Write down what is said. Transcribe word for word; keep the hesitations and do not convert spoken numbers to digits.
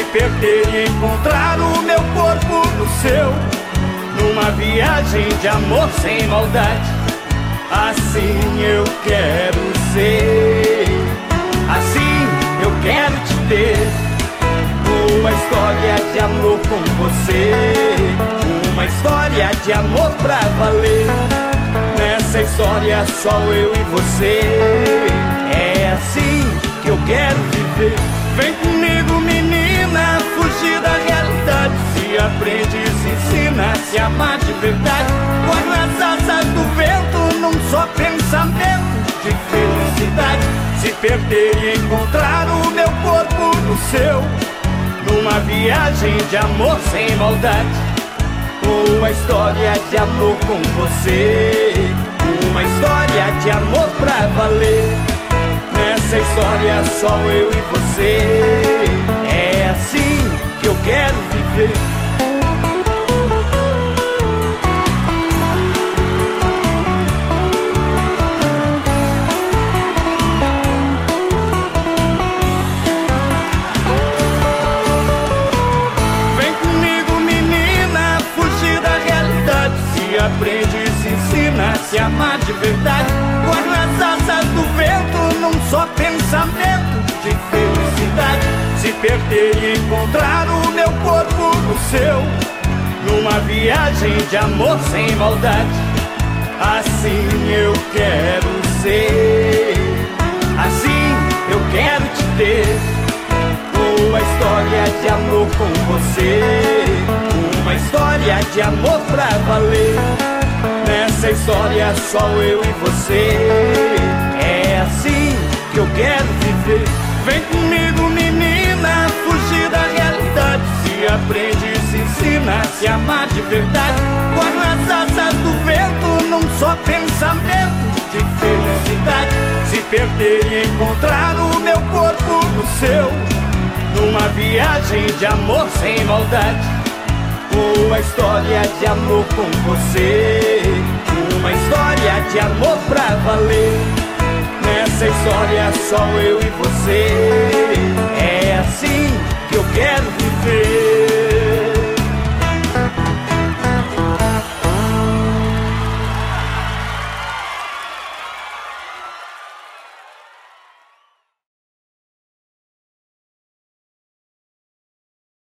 perder e encontrar o meu corpo no seu, numa viagem de amor sem maldade. Assim eu quero ser, assim eu quero te ter. Uma história de amor com você, uma história de amor pra valer. Nessa história só eu e você, é assim que eu quero viver. Vem comigo, menina, fugir da realidade. Se aprende, se ensina, se amar de verdade. Quando as asas do vento num só pensamento de felicidade. Se perder e encontrar o meu corpo no seu, numa viagem de amor sem maldade. Uma história de amor com você, uma história de amor pra valer. Nessa história só eu e você, é assim que eu quero viver. Aprende, se ensina, se amar de verdade. Quando as asas do vento num só pensamento de felicidade. Se perder e encontrar o meu corpo no seu, numa viagem de amor sem maldade. Assim eu quero ser, assim eu quero te ter. Uma história de amor com você, uma história de amor pra valer. Nessa história só eu e você, é assim que eu quero viver. Vem comigo, menina, fugir da realidade. Se aprende, se ensina, se amar de verdade. Quando as asas do vento num só pensamento de felicidade. Se perder e encontrar o meu corpo no seu, numa viagem de amor sem maldade. Uma história de amor com você, uma história de amor pra valer. Nessa história só eu e você, é assim